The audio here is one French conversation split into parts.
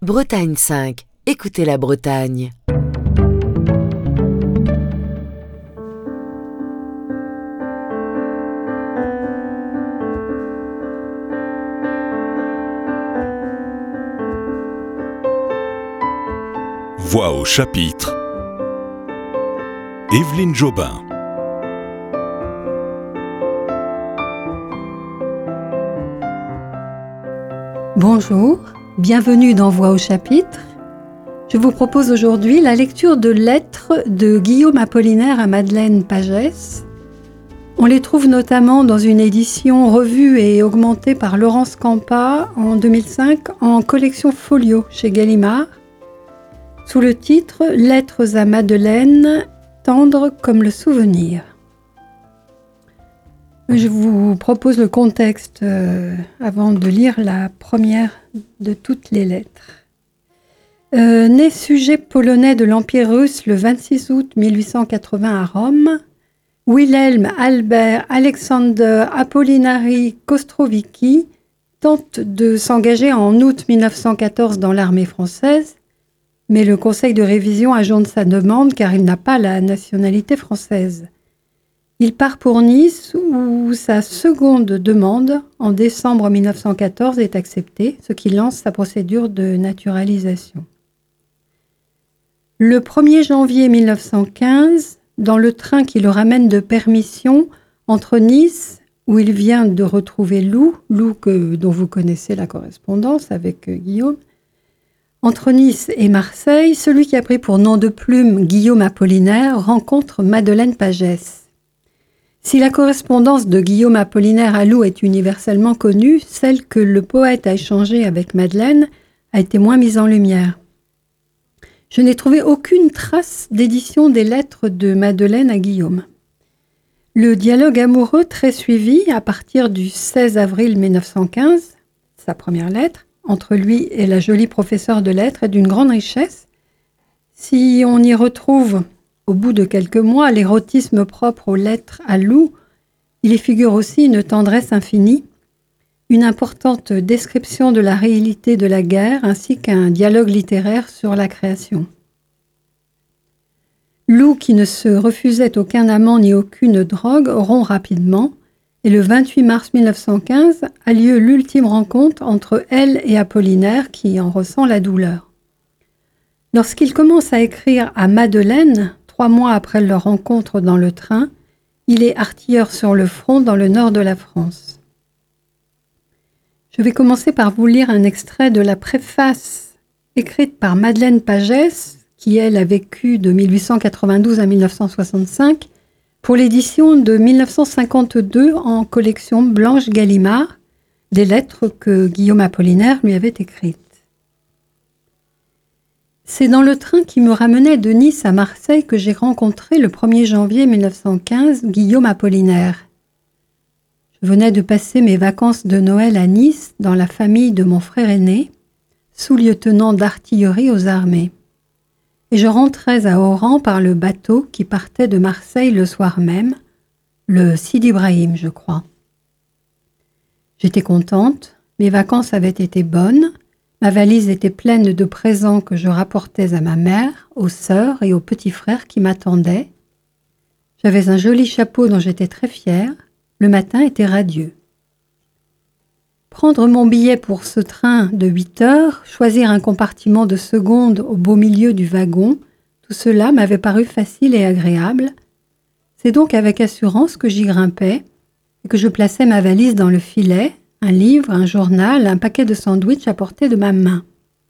Bretagne 5. Écoutez la Bretagne. Voix au chapitre, Évelyne Jobin. Bonjour, bienvenue dans Voix au chapitre. Je vous propose aujourd'hui la lecture de lettres de Guillaume Apollinaire à Madeleine Pagès. On les trouve notamment dans une édition revue et augmentée par Laurence Campa en 2005 en collection Folio chez Gallimard, sous le titre « Lettres à Madeleine, tendre comme le souvenir ». Je vous propose le contexte avant de lire la première de toutes les lettres. Né sujet polonais de l'Empire russe le 26 août 1880 à Rome, Wilhelm Albert Alexander Apollinari Kostrowicki tente de s'engager en août 1914 dans l'armée française, mais le conseil de révision ajourne sa demande car il n'a pas la nationalité française. Il part pour Nice où sa seconde demande, en décembre 1914, est acceptée, ce qui lance sa procédure de naturalisation. Le 1er janvier 1915, dans le train qui le ramène de permission entre Nice, où il vient de retrouver Lou dont vous connaissez la correspondance avec Guillaume, entre Nice et Marseille, celui qui a pris pour nom de plume Guillaume Apollinaire rencontre Madeleine Pagès. Si la correspondance de Guillaume Apollinaire à Lou est universellement connue, celle que le poète a échangée avec Madeleine a été moins mise en lumière. Je n'ai trouvé aucune trace d'édition des lettres de Madeleine à Guillaume. Le dialogue amoureux très suivi à partir du 16 avril 1915, sa première lettre, entre lui et la jolie professeure de lettres est d'une grande richesse. Si on y retrouve, au bout de quelques mois, l'érotisme propre aux lettres à Lou, il y figure aussi une tendresse infinie, une importante description de la réalité de la guerre ainsi qu'un dialogue littéraire sur la création. Lou, qui ne se refusait aucun amant ni aucune drogue, rompt rapidement et le 28 mars 1915 a lieu l'ultime rencontre entre elle et Apollinaire qui en ressent la douleur. Lorsqu'il commence à écrire à Madeleine, 3 mois après leur rencontre dans le train, il est artilleur sur le front dans le nord de la France. Je vais commencer par vous lire un extrait de la préface écrite par Madeleine Pagès, qui elle a vécu de 1892 à 1965, pour l'édition de 1952 en collection Blanche Gallimard, des lettres que Guillaume Apollinaire lui avait écrites. C'est dans le train qui me ramenait de Nice à Marseille que j'ai rencontré le 1er janvier 1915 Guillaume Apollinaire. Je venais de passer mes vacances de Noël à Nice dans la famille de mon frère aîné, sous-lieutenant d'artillerie aux armées. Et je rentrais à Oran par le bateau qui partait de Marseille le soir même, le Sidi Brahim, je crois. J'étais contente, mes vacances avaient été bonnes, ma valise était pleine de présents que je rapportais à ma mère, aux sœurs et aux petits frères qui m'attendaient. J'avais un joli chapeau dont j'étais très fière, le matin était radieux. Prendre mon billet pour ce train de 8 heures, choisir un compartiment de seconde au beau milieu du wagon, tout cela m'avait paru facile et agréable. C'est donc avec assurance que j'y grimpais et que je plaçais ma valise dans le filet, un livre, un journal, un paquet de sandwichs à portée de ma main.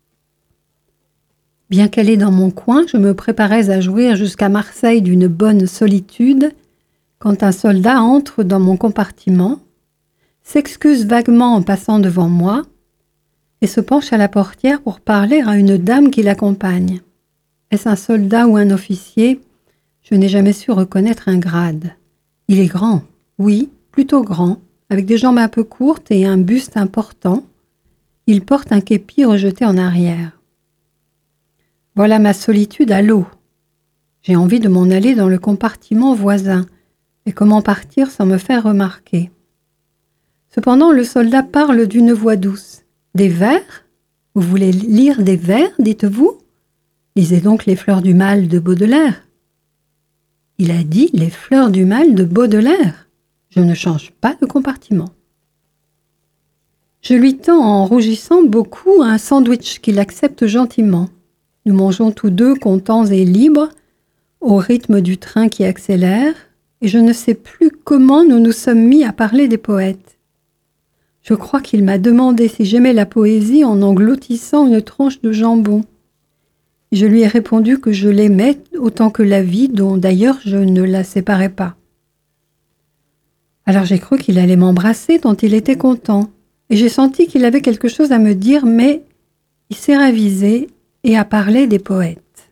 Bien calée dans mon coin, je me préparais à jouir jusqu'à Marseille d'une bonne solitude, quand un soldat entre dans mon compartiment, s'excuse vaguement en passant devant moi et se penche à la portière pour parler à une dame qui l'accompagne. Est-ce un soldat ou un officier ? Je n'ai jamais su reconnaître un grade. Il est grand, oui, plutôt grand, avec des jambes un peu courtes et un buste important. Il porte un képi rejeté en arrière. Voilà ma solitude à l'eau. J'ai envie de m'en aller dans le compartiment voisin. Et comment partir sans me faire remarquer ? Cependant, le soldat parle d'une voix douce. « Des vers ? Vous voulez lire des vers, dites-vous? Lisez donc Les Fleurs du Mal de Baudelaire. Il a dit Les Fleurs du Mal de Baudelaire. Je ne change pas de compartiment. Je lui tends en rougissant beaucoup un sandwich qu'il accepte gentiment. Nous mangeons tous deux contents et libres, au rythme du train qui accélère, et je ne sais plus comment nous nous sommes mis à parler des poètes. Je crois qu'il m'a demandé si j'aimais la poésie en engloutissant une tranche de jambon. Je lui ai répondu que je l'aimais autant que la vie, dont d'ailleurs je ne la séparais pas. Alors j'ai cru qu'il allait m'embrasser tant il était content, et j'ai senti qu'il avait quelque chose à me dire, mais il s'est ravisé et a parlé des poètes.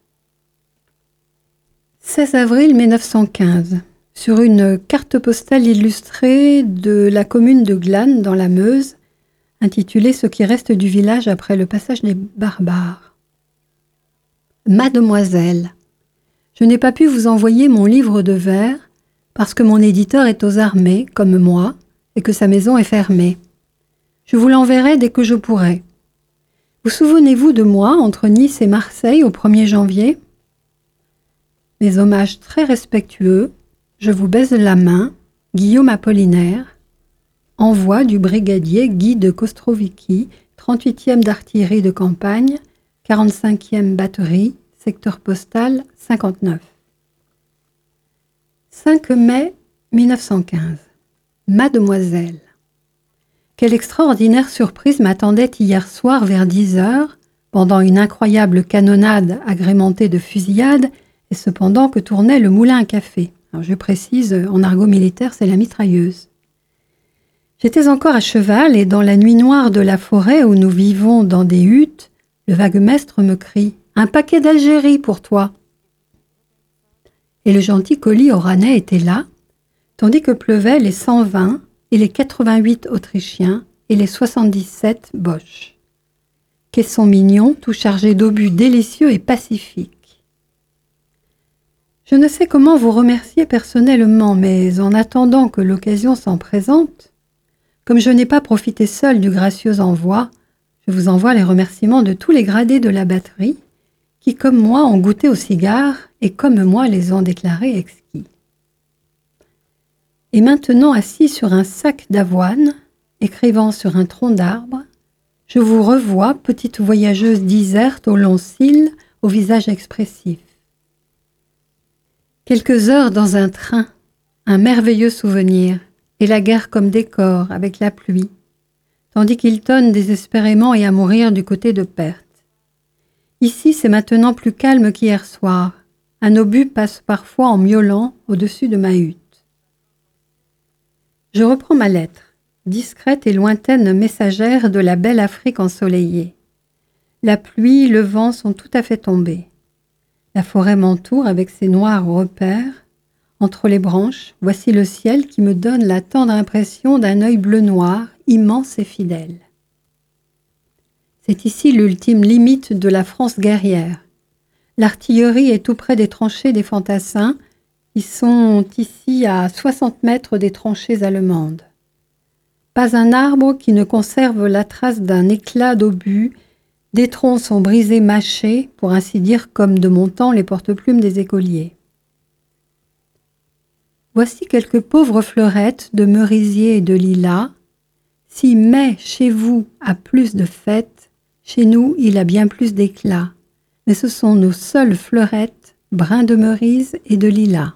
16 avril 1915. Sur une carte postale illustrée de la commune de Glane, dans la Meuse, intitulée « Ce qui reste du village après le passage des barbares ». Mademoiselle, je n'ai pas pu vous envoyer mon livre de vers parce que mon éditeur est aux armées, comme moi, et que sa maison est fermée. Je vous l'enverrai dès que je pourrai. Vous souvenez-vous de moi entre Nice et Marseille au 1er janvier? Mes hommages très respectueux, je vous baise la main, Guillaume Apollinaire, envoi du brigadier Guy de Kostrovicki, 38e d'artillerie de campagne, 45e batterie, secteur postal 59. 5 mai 1915. Mademoiselle. Quelle extraordinaire surprise m'attendait hier soir vers 10h, pendant une incroyable canonnade agrémentée de fusillades, et cependant que tournait le moulin à café. Alors je précise, en argot militaire, c'est la mitrailleuse. J'étais encore à cheval et dans la nuit noire de la forêt où nous vivons dans des huttes, le vaguemestre me crie « Un paquet d'Algérie pour toi !» Et le gentil colis oranais était là, tandis que pleuvaient les 120 et les 88 Autrichiens et les 77 Boches. Caissons mignons, tout chargés d'obus délicieux et pacifiques. Je ne sais comment vous remercier personnellement, mais en attendant que l'occasion s'en présente, comme je n'ai pas profité seul du gracieux envoi, je vous envoie les remerciements de tous les gradés de la batterie qui, comme moi, ont goûté aux cigares et comme moi les ont déclarés exquis. Et maintenant assis sur un sac d'avoine, écrivant sur un tronc d'arbre, je vous revois, petite voyageuse diserte aux longs cils, au visage expressif. Quelques heures dans un train, un merveilleux souvenir, et la guerre comme décor avec la pluie, tandis qu'il tonne désespérément et à mourir du côté de Perthes. Ici, c'est maintenant plus calme qu'hier soir. Un obus passe parfois en miaulant au-dessus de ma hutte. Je reprends ma lettre, discrète et lointaine messagère de la belle Afrique ensoleillée. La pluie, le vent sont tout à fait tombés. La forêt m'entoure avec ses noirs repères. Entre les branches, voici le ciel qui me donne la tendre impression d'un œil bleu-noir, immense et fidèle. C'est ici l'ultime limite de la France guerrière. L'artillerie est tout près des tranchées des fantassins, qui sont ici à 60 mètres des tranchées allemandes. Pas un arbre qui ne conserve la trace d'un éclat d'obus, des troncs sont brisés, mâchés, pour ainsi dire comme de mon temps les porte-plumes des écoliers. Voici quelques pauvres fleurettes de merisier et de lilas. Si mai chez vous a plus de fêtes, chez nous il a bien plus d'éclat, mais ce sont nos seules fleurettes, brins de merise et de lilas.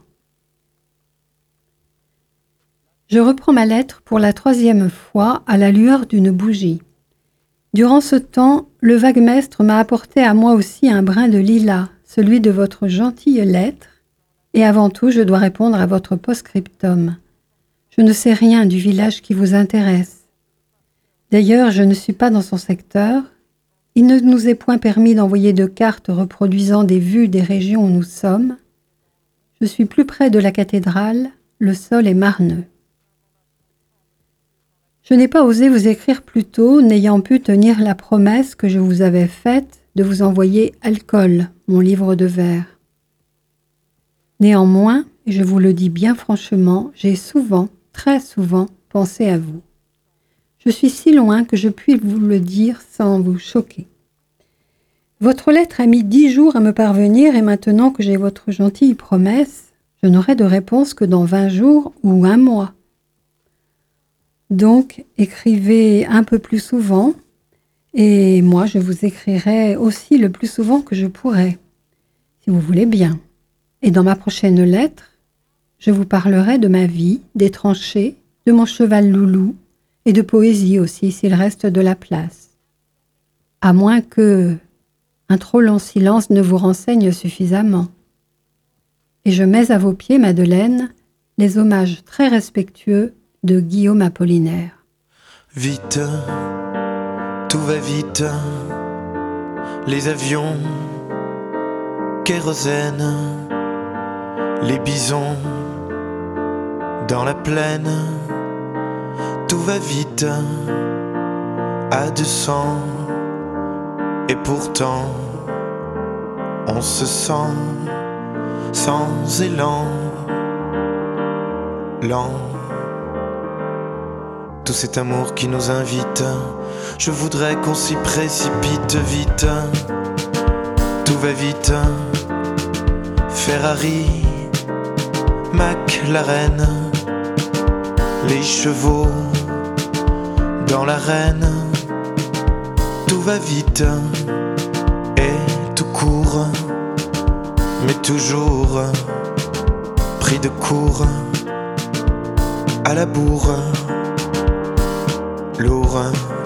Je reprends ma lettre pour la 3e fois à la lueur d'une bougie. Durant ce temps, le vaguemestre m'a apporté à moi aussi un brin de lilas, celui de votre gentille lettre, et avant tout, je dois répondre à votre post-scriptum. Je ne sais rien du village qui vous intéresse. D'ailleurs, je ne suis pas dans son secteur. Il ne nous est point permis d'envoyer de cartes reproduisant des vues des régions où nous sommes. Je suis plus près de la cathédrale, le sol est marneux. Je n'ai pas osé vous écrire plus tôt, n'ayant pu tenir la promesse que je vous avais faite de vous envoyer Alcool, mon livre de vers. Néanmoins, et je vous le dis bien franchement, j'ai souvent, très souvent, pensé à vous. Je suis si loin que je puis vous le dire sans vous choquer. Votre lettre a mis 10 jours à me parvenir et maintenant que j'ai votre gentille promesse, je n'aurai de réponse que dans 20 jours ou 1 mois. Donc, écrivez un peu plus souvent et moi, je vous écrirai aussi le plus souvent que je pourrai, si vous voulez bien. Et dans ma prochaine lettre, je vous parlerai de ma vie, des tranchées, de mon cheval loulou et de poésie aussi, s'il reste de la place. À moins que un trop long silence ne vous renseigne suffisamment. Et je mets à vos pieds, Madeleine, les hommages très respectueux de Guillaume Apollinaire. Vite, tout va vite, les avions, kérosène, les bisons, dans la plaine, tout va vite, à 200, et pourtant, on se sent sans élan, lent. Tout cet amour qui nous invite, je voudrais qu'on s'y précipite vite. Tout va vite, Ferrari, McLaren, les chevaux dans l'arène. Tout va vite et tout court, mais toujours pris de court à la bourre. Lourd,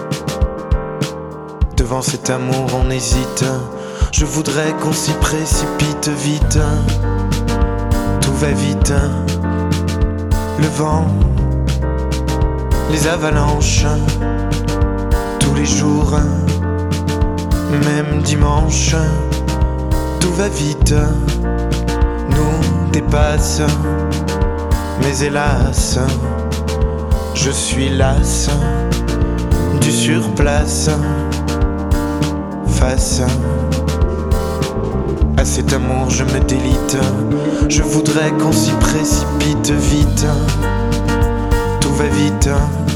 devant cet amour on hésite. Je voudrais qu'on s'y précipite vite. Tout va vite, le vent, les avalanches, tous les jours, même dimanche. Tout va vite, nous dépasse, mais hélas, je suis las du surplace. Face à cet amour je me délite. Je voudrais qu'on s'y précipite vite. Tout va vite,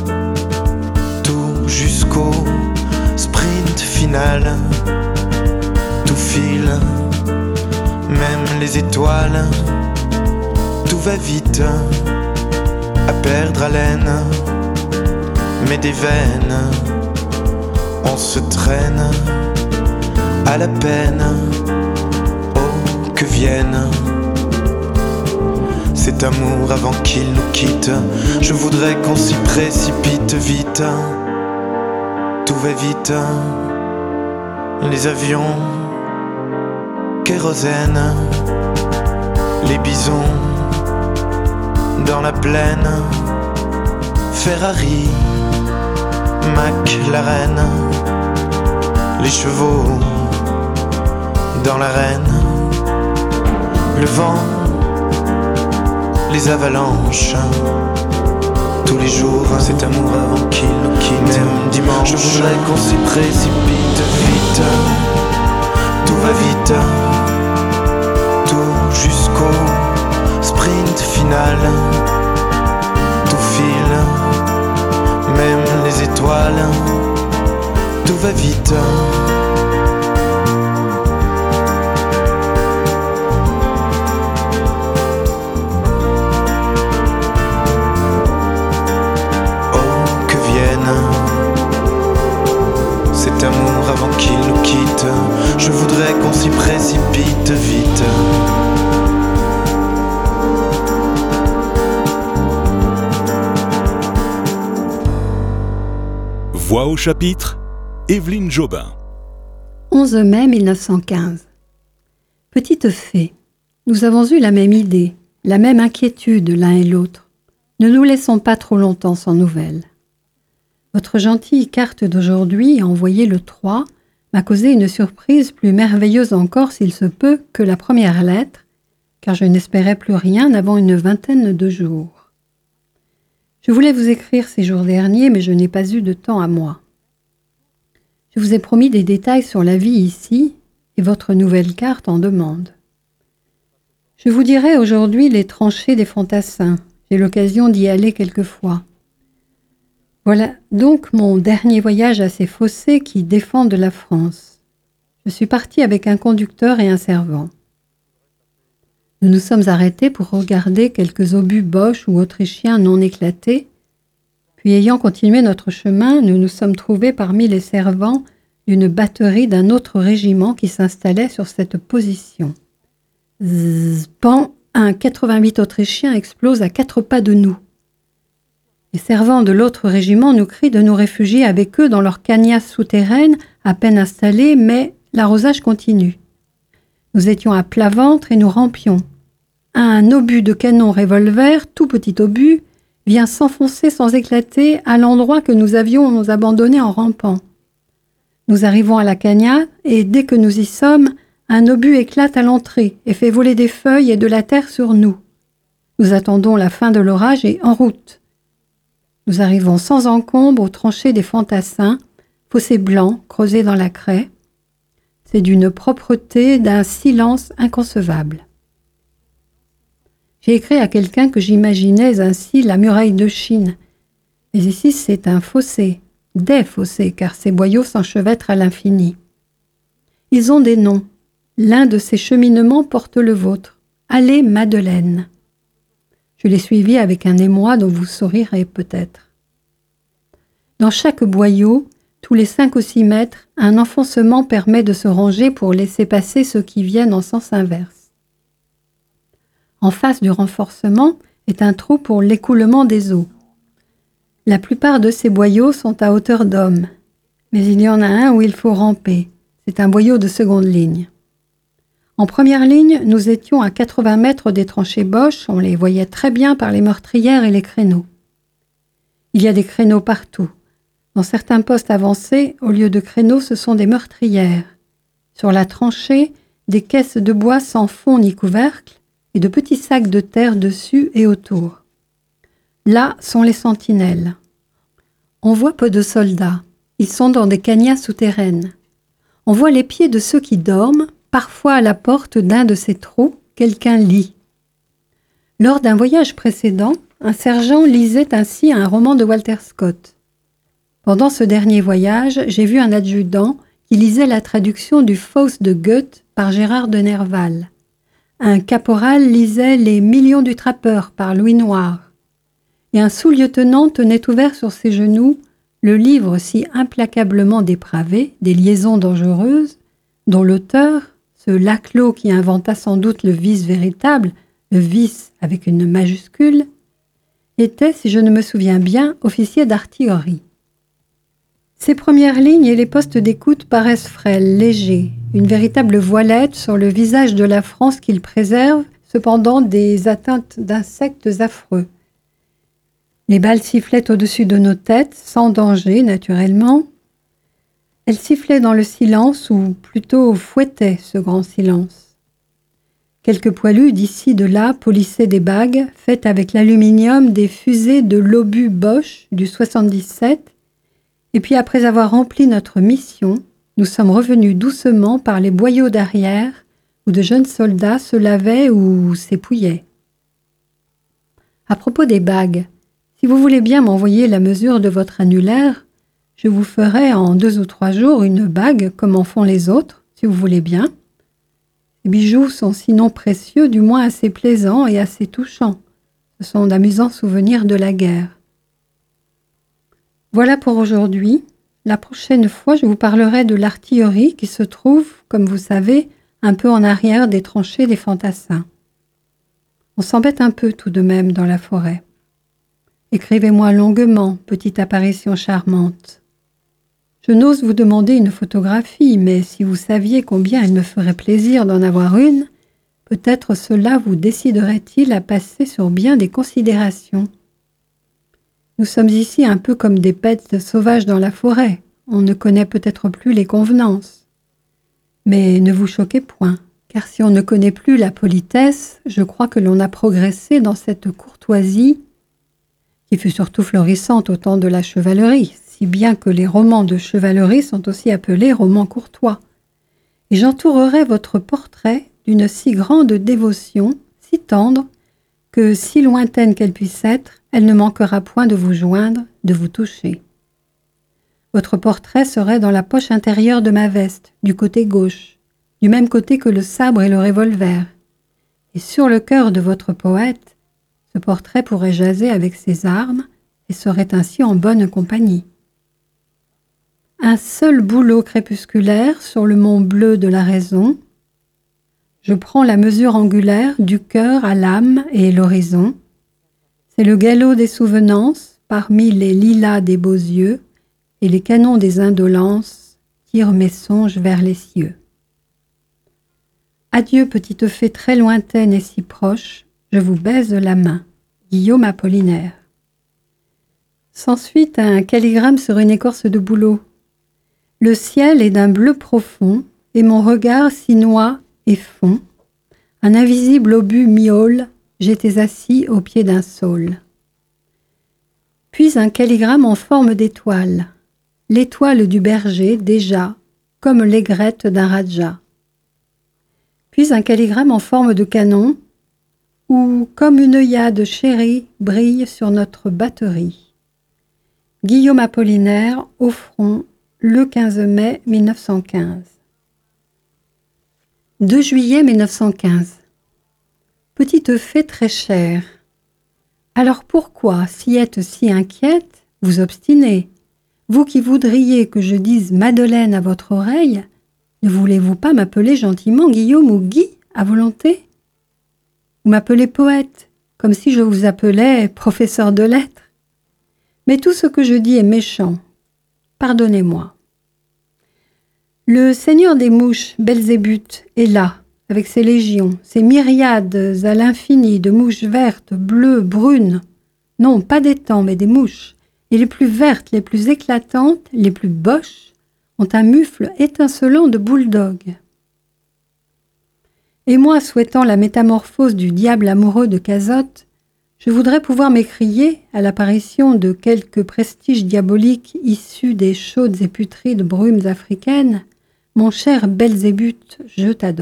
tout jusqu'au sprint final. Tout file, même les étoiles. Tout va vite, à perdre haleine, mais des veines, on se traîne à la peine. Oh, que vienne cet amour avant qu'il nous quitte. Je voudrais qu'on s'y précipite vite. Tout va vite, les avions, kérosène, les bisons dans la plaine, Ferrari, McLaren, les chevaux dans l'arène, le vent, les avalanches, tous les jours, cet amour avant qu'il nous quitte. Même dimanche, je voudrais qu'on s'y précipite vite. Tout va vite, tout jusqu'au sprint final. Tout file, même les étoiles. Tout va vite. Oh, que vienne cet amour avant qu'il nous quitte. Je voudrais qu'on s'y précipite vite. Voix au chapitre, Évelyne Jobin. 11 mai 1915. Petite fée, nous avons eu la même idée, la même inquiétude l'un et l'autre. Ne nous laissons pas trop longtemps sans nouvelles. Votre gentille carte d'aujourd'hui, envoyée le 3, m'a causé une surprise plus merveilleuse encore s'il se peut que la première lettre, car je n'espérais plus rien avant une vingtaine de jours. Je voulais vous écrire ces jours derniers, mais je n'ai pas eu de temps à moi. Je vous ai promis des détails sur la vie ici, et votre nouvelle carte en demande. Je vous dirai aujourd'hui les tranchées des fantassins. J'ai l'occasion d'y aller quelquefois. Voilà donc mon dernier voyage à ces fossés qui défendent la France. Je suis partie avec un conducteur et un servant. Nous nous sommes arrêtés pour regarder quelques obus Boche ou autrichiens non éclatés, puis ayant continué notre chemin, nous nous sommes trouvés parmi les servants d'une batterie d'un autre régiment qui s'installait sur cette position. Zzz, pan, un 88 autrichien explose à 4 pas de nous. Les servants de l'autre régiment nous crient de nous réfugier avec eux dans leur cagnase souterraine, à peine installée, mais l'arrosage continue. Nous étions à plat ventre et nous rampions. Un obus de canon revolver, tout petit obus, vient s'enfoncer sans éclater à l'endroit que nous avions abandonné en rampant. Nous arrivons à la cagnade et dès que nous y sommes, un obus éclate à l'entrée et fait voler des feuilles et de la terre sur nous. Nous attendons la fin de l'orage et en route. Nous arrivons sans encombre aux tranchées des fantassins, fossés blancs creusés dans la craie. C'est d'une propreté, d'un silence inconcevable. J'ai écrit à quelqu'un que j'imaginais ainsi la muraille de Chine. Mais ici, c'est un fossé, des fossés, car ces boyaux s'enchevêtrent à l'infini. Ils ont des noms. L'un de ces cheminements porte le vôtre. Allée Madeleine. Je l'ai suivi avec un émoi dont vous sourirez peut-être. Dans chaque boyau, tous les 5 ou 6 mètres, un enfoncement permet de se ranger pour laisser passer ceux qui viennent en sens inverse. En face du renforcement est un trou pour l'écoulement des eaux. La plupart de ces boyaux sont à hauteur d'homme, mais il y en a un où il faut ramper. C'est un boyau de seconde ligne. En première ligne, nous étions à 80 mètres des tranchées Boche, on les voyait très bien par les meurtrières et les créneaux. Il y a des créneaux partout. Dans certains postes avancés, au lieu de créneaux, ce sont des meurtrières. Sur la tranchée, des caisses de bois sans fond ni couvercle et de petits sacs de terre dessus et autour. Là sont les sentinelles. On voit peu de soldats. Ils sont dans des cagnasses souterraines. On voit les pieds de ceux qui dorment, parfois à la porte d'un de ces trous, quelqu'un lit. Lors d'un voyage précédent, un sergent lisait ainsi un roman de Walter Scott. Pendant ce dernier voyage, j'ai vu un adjudant qui lisait la traduction du Faust de Goethe par Gérard de Nerval. Un caporal lisait Les Millions du Trappeur par Louis Noir. Et un sous-lieutenant tenait ouvert sur ses genoux le livre si implacablement dépravé des liaisons dangereuses, dont l'auteur, ce Laclos qui inventa sans doute le vice véritable, le vice avec une majuscule, était, si je ne me souviens bien, officier d'artillerie. Ses premières lignes et les postes d'écoute paraissent frêles, légers, une véritable voilette sur le visage de la France qu'il préserve, cependant des atteintes d'insectes affreux. Les balles sifflaient au-dessus de nos têtes, sans danger, naturellement. Elles sifflaient dans le silence, ou plutôt fouettaient ce grand silence. Quelques poilus d'ici de là polissaient des bagues faites avec l'aluminium des fusées de l'obus Boche du 77, et puis après avoir rempli notre mission, nous sommes revenus doucement par les boyaux d'arrière où de jeunes soldats se lavaient ou s'épouillaient. À propos des bagues, si vous voulez bien m'envoyer la mesure de votre annulaire, je vous ferai en 2 ou 3 jours une bague comme en font les autres, si vous voulez bien. Les bijoux sont sinon précieux, du moins assez plaisants et assez touchants. Ce sont d'amusants souvenirs de la guerre. Voilà pour aujourd'hui. La prochaine fois, je vous parlerai de l'artillerie qui se trouve, comme vous savez, un peu en arrière des tranchées des fantassins. On s'embête un peu tout de même dans la forêt. Écrivez-moi longuement, petite apparition charmante. Je n'ose vous demander une photographie, mais si vous saviez combien il me ferait plaisir d'en avoir une, peut-être cela vous déciderait-il à passer sur bien des considérations. Nous sommes ici un peu comme des bêtes sauvages dans la forêt. On ne connaît peut-être plus les convenances. Mais ne vous choquez point, car si on ne connaît plus la politesse, je crois que l'on a progressé dans cette courtoisie qui fut surtout florissante au temps de la chevalerie, si bien que les romans de chevalerie sont aussi appelés romans courtois. Et j'entourerai votre portrait d'une si grande dévotion, si tendre, que, si lointaine qu'elle puisse être, elle ne manquera point de vous joindre, de vous toucher. Votre portrait serait dans la poche intérieure de ma veste, du côté gauche, du même côté que le sabre et le revolver. Et sur le cœur de votre poète, ce portrait pourrait jaser avec ses armes et serait ainsi en bonne compagnie. Un seul bouleau crépusculaire sur le mont bleu de la raison. Je prends la mesure angulaire du cœur à l'âme et l'horizon. C'est le galop des souvenances parmi les lilas des beaux yeux et les canons des indolences tirent mes songes vers les cieux. Adieu, petite fée très lointaine et si proche, je vous baise la main. Guillaume Apollinaire. S'ensuit un calligramme sur une écorce de bouleau. Le ciel est d'un bleu profond, et mon regard s'y noie et fond. Un invisible obus miaule, j'étais assis au pied d'un saule. Puis un calligramme en forme d'étoile. L'étoile du berger, déjà, comme l'aigrette d'un raja. Puis un calligramme en forme de canon, où, comme une œillade chérie, brille sur notre batterie. Guillaume Apollinaire, au front, le 15 mai 1915. 2 juillet 1915. Petite fée très chère. Alors pourquoi, si êtes si inquiète, vous obstinez? Vous qui voudriez que je dise Madeleine à votre oreille, ne voulez-vous pas m'appeler gentiment Guillaume ou Guy à volonté? Vous m'appelez poète, comme si je vous appelais professeur de lettres. Mais tout ce que je dis est méchant. Pardonnez-moi. Le seigneur des mouches, Belzébuth, est là, avec ses légions, ses myriades à l'infini de mouches vertes, bleues, brunes. Non, pas d'étangs, mais des mouches. Et les plus vertes, les plus éclatantes, les plus boches, ont un mufle étincelant de bulldog. Et moi, souhaitant la métamorphose du diable amoureux de Cazotte, je voudrais pouvoir m'écrier, à l'apparition de quelques prestiges diaboliques issus des chaudes et putrides brumes africaines, « Mon cher Belzébuth, je t'adore ».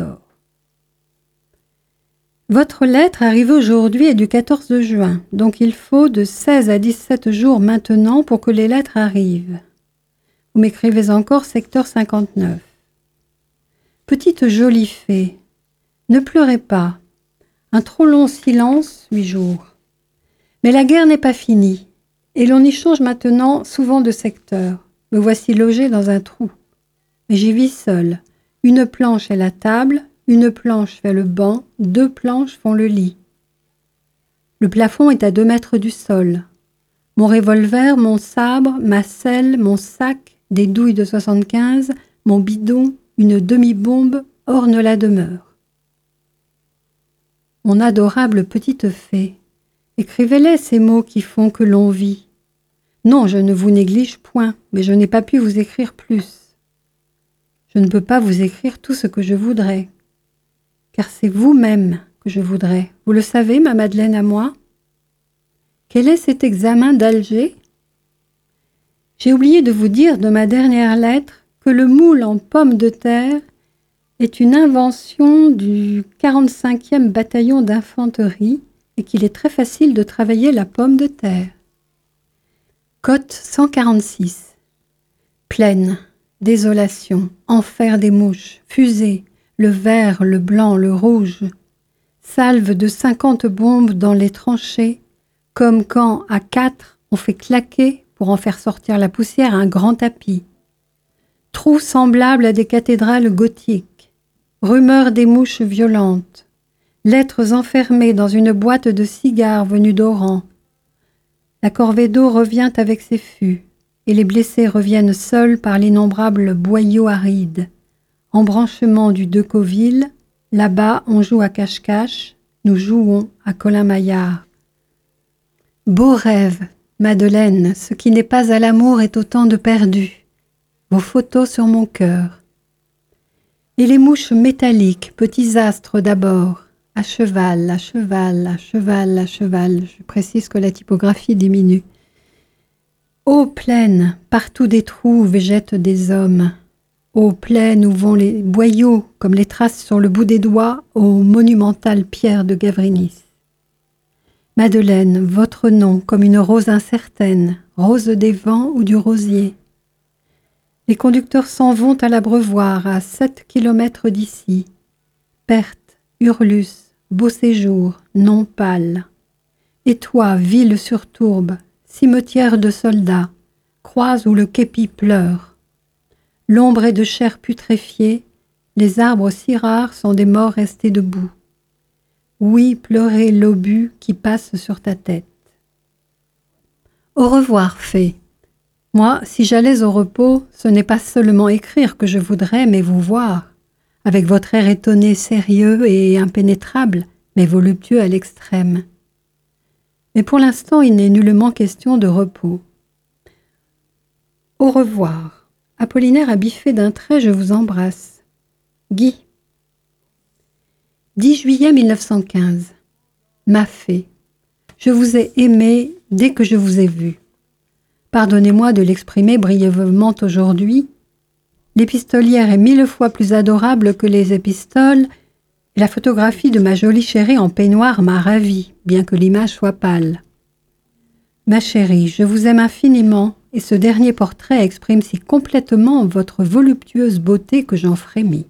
Votre lettre arrivée aujourd'hui est du 14 juin, donc il faut de 16 à 17 jours maintenant pour que les lettres arrivent. Vous m'écrivez encore secteur 59. Petite jolie fée, ne pleurez pas. Un trop long silence, 8 jours. Mais la guerre n'est pas finie, et l'on y change maintenant souvent de secteur. Me voici logée dans un trou. Mais j'y vis seule. Une planche est la table, une planche fait le banc, 2 planches font le lit. Le plafond est à 2 mètres du sol. Mon revolver, mon sabre, ma selle, mon sac, des douilles de 75, mon bidon, une demi-bombe ornent la demeure. Mon adorable petite fée, écrivez-les ces mots qui font que l'on vit. Non, je ne vous néglige point, mais je n'ai pas pu vous écrire plus. Je ne peux pas vous écrire tout ce que je voudrais, car c'est vous-même que je voudrais. Vous le savez, ma Madeleine à moi? Quel est cet examen d'Alger? J'ai oublié de vous dire de ma dernière lettre que le moule en pomme de terre est une invention du 45e bataillon d'infanterie et qu'il est très facile de travailler la pomme de terre. Côte 146. Plaine, désolation, enfer des mouches, fusée, le vert, le blanc, le rouge. Salve de 50 bombes dans les tranchées, comme quand, à 4, on fait claquer, pour en faire sortir la poussière, un grand tapis. Trous semblables à des cathédrales gothiques. Rumeurs des mouches violentes. Lettres enfermées dans une boîte de cigares venus d'Oran. La corvée d'eau revient avec ses fûts, et les blessés reviennent seuls par l'innombrable boyau aride. Embranchement du Decoville, là-bas on joue à cache-cache, nous jouons à Colin-Maillard. Beau rêve, Madeleine, ce qui n'est pas à l'amour est autant de perdu. Vos photos sur mon cœur. Et les mouches métalliques, petits astres d'abord, à cheval, à cheval, à cheval, à cheval. Je précise que la typographie diminue. Ô plaine, partout des trous végètent des hommes. Ô plaine où vont les boyaux, comme les traces sur le bout des doigts, aux monumentales pierres de Gavrinis. Madeleine, votre nom comme une rose incertaine, rose des vents ou du rosier. Les conducteurs s'en vont à l'Abreuvoir, à 7 kilomètres d'ici. Perthes, Hurlus, Beau Séjour, Nonpal. Et toi, ville sur tourbe, cimetière de soldats, croise où le képi pleure. L'ombre est de chair putréfiée, les arbres si rares sont des morts restés debout. Oui, pleurer l'obus qui passe sur ta tête. Au revoir, fée. Moi, si j'allais au repos, ce n'est pas seulement écrire que je voudrais, mais vous voir, avec votre air étonné, sérieux et impénétrable, mais voluptueux à l'extrême. Mais pour l'instant, il n'est nullement question de repos. Au revoir. Apollinaire a biffé d'un trait, je vous embrasse. Guy. 10 juillet 1915. Ma fée. Je vous ai aimé dès que je vous ai vu. Pardonnez-moi de l'exprimer brièvement aujourd'hui. L'épistolière est 1000 fois plus adorable que les épistoles, et la photographie de ma jolie chérie en peignoir m'a ravie, bien que l'image soit pâle. Ma chérie, je vous aime infiniment, et ce dernier portrait exprime si complètement votre voluptueuse beauté que j'en frémis.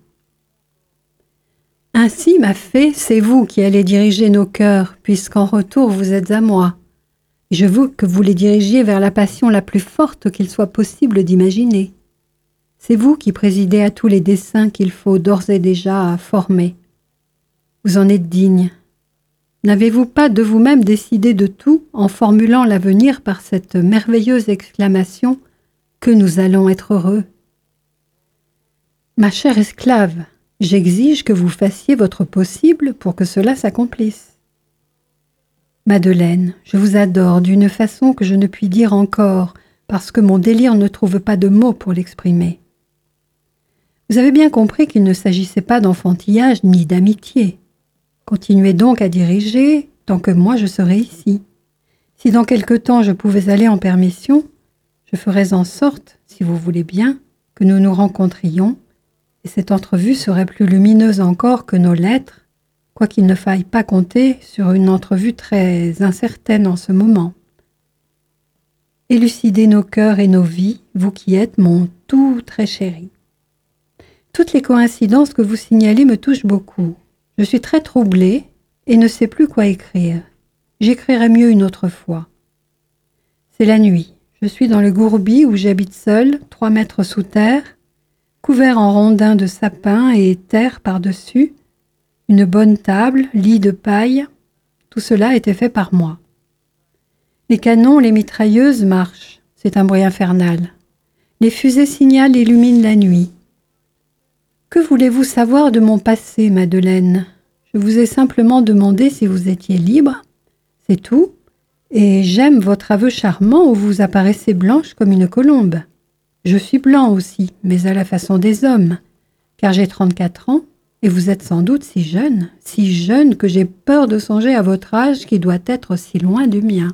Ainsi, ma fée, c'est vous qui allez diriger nos cœurs, puisqu'en retour vous êtes à moi. Je veux que vous les dirigiez vers la passion la plus forte qu'il soit possible d'imaginer. C'est vous qui présidez à tous les desseins qu'il faut d'ores et déjà former. Vous en êtes digne. N'avez-vous pas de vous-même décidé de tout en formulant l'avenir par cette merveilleuse exclamation « Que nous allons être heureux ». Ma chère esclave, j'exige que vous fassiez votre possible pour que cela s'accomplisse. Madeleine, je vous adore d'une façon que je ne puis dire encore, parce que mon délire ne trouve pas de mots pour l'exprimer. Vous avez bien compris qu'il ne s'agissait pas d'enfantillage ni d'amitié. Continuez donc à diriger tant que moi je serai ici. Si dans quelque temps je pouvais aller en permission, je ferais en sorte, si vous voulez bien, que nous nous rencontrions, et cette entrevue serait plus lumineuse encore que nos lettres, quoiqu'il ne faille pas compter sur une entrevue très incertaine en ce moment. Élucidez nos cœurs et nos vies, vous qui êtes mon tout très chéri. Toutes les coïncidences que vous signalez me touchent beaucoup. Je suis très troublée et ne sais plus quoi écrire. J'écrirai mieux une autre fois. C'est la nuit. Je suis dans le gourbi où j'habite seule, 3 mètres sous terre, couvert en rondins de sapin et terre par-dessus, une bonne table, lit de paille, tout cela était fait par moi. Les canons, les mitrailleuses marchent, c'est un bruit infernal. Les fusées signalent et illuminent la nuit. Que voulez-vous savoir de mon passé, Madeleine? Je vous ai simplement demandé si vous étiez libre, c'est tout, et j'aime votre aveu charmant où vous apparaissez blanche comme une colombe. Je suis blanc aussi, mais à la façon des hommes, car j'ai 34 ans, et vous êtes sans doute si jeune que j'ai peur de songer à votre âge qui doit être si loin du mien.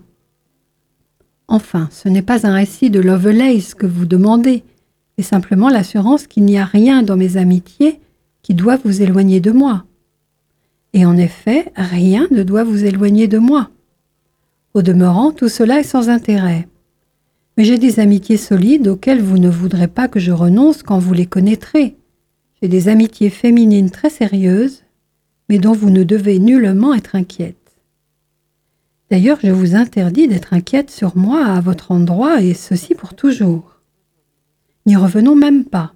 Enfin, ce n'est pas un récit de Lovelace que vous demandez, c'est simplement l'assurance qu'il n'y a rien dans mes amitiés qui doit vous éloigner de moi. Et en effet, rien ne doit vous éloigner de moi. Au demeurant, tout cela est sans intérêt. Mais j'ai des amitiés solides auxquelles vous ne voudrez pas que je renonce quand vous les connaîtrez. J'ai des amitiés féminines très sérieuses, mais dont vous ne devez nullement être inquiète. D'ailleurs, je vous interdis d'être inquiète sur moi à votre endroit, et ceci pour toujours. N'y revenons même pas.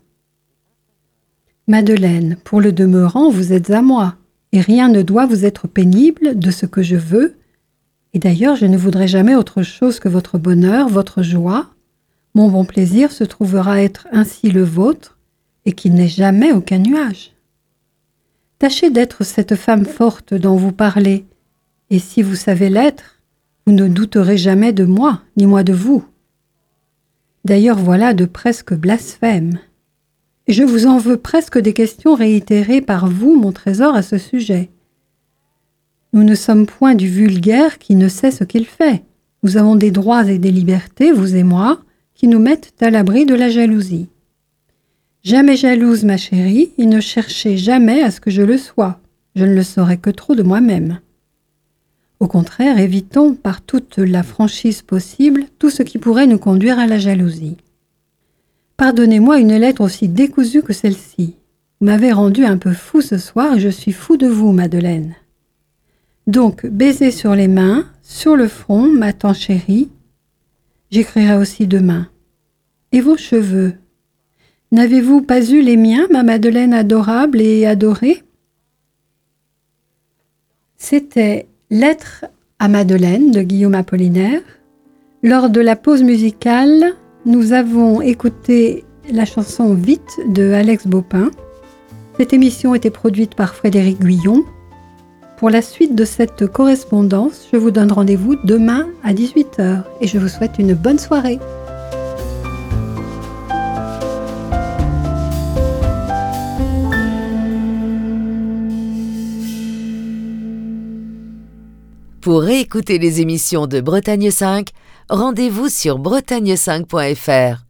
Madeleine, pour le demeurant, vous êtes à moi, et rien ne doit vous être pénible de ce que je veux, et d'ailleurs je ne voudrais jamais autre chose que votre bonheur, votre joie. Mon bon plaisir se trouvera être ainsi le vôtre, et qu'il n'ait jamais aucun nuage. Tâchez d'être cette femme forte dont vous parlez, et si vous savez l'être, vous ne douterez jamais de moi, ni moi de vous. D'ailleurs, voilà de presque blasphèmes. Et je vous en veux presque des questions réitérées par vous, mon trésor, à ce sujet. Nous ne sommes point du vulgaire qui ne sait ce qu'il fait. Nous avons des droits et des libertés, vous et moi, qui nous mettent à l'abri de la jalousie. Jamais jalouse, ma chérie, et ne cherchez jamais à ce que je le sois. Je ne le saurais que trop de moi-même. Au contraire, évitons par toute la franchise possible tout ce qui pourrait nous conduire à la jalousie. Pardonnez-moi une lettre aussi décousue que celle-ci. Vous m'avez rendu un peu fou ce soir et je suis fou de vous, Madeleine. Donc, baiser sur les mains, sur le front, ma tante chérie. J'écrirai aussi demain. Et vos cheveux? N'avez-vous pas eu les miens, ma Madeleine adorable et adorée? C'était Lettre à Madeleine de Guillaume Apollinaire. Lors de la pause musicale, nous avons écouté la chanson Vite de Alex Baupin. Cette émission était produite par Frédéric Guyon. Pour la suite de cette correspondance, je vous donne rendez-vous demain à 18h et je vous souhaite une bonne soirée. Pour réécouter les émissions de Bretagne 5, rendez-vous sur bretagne5.fr.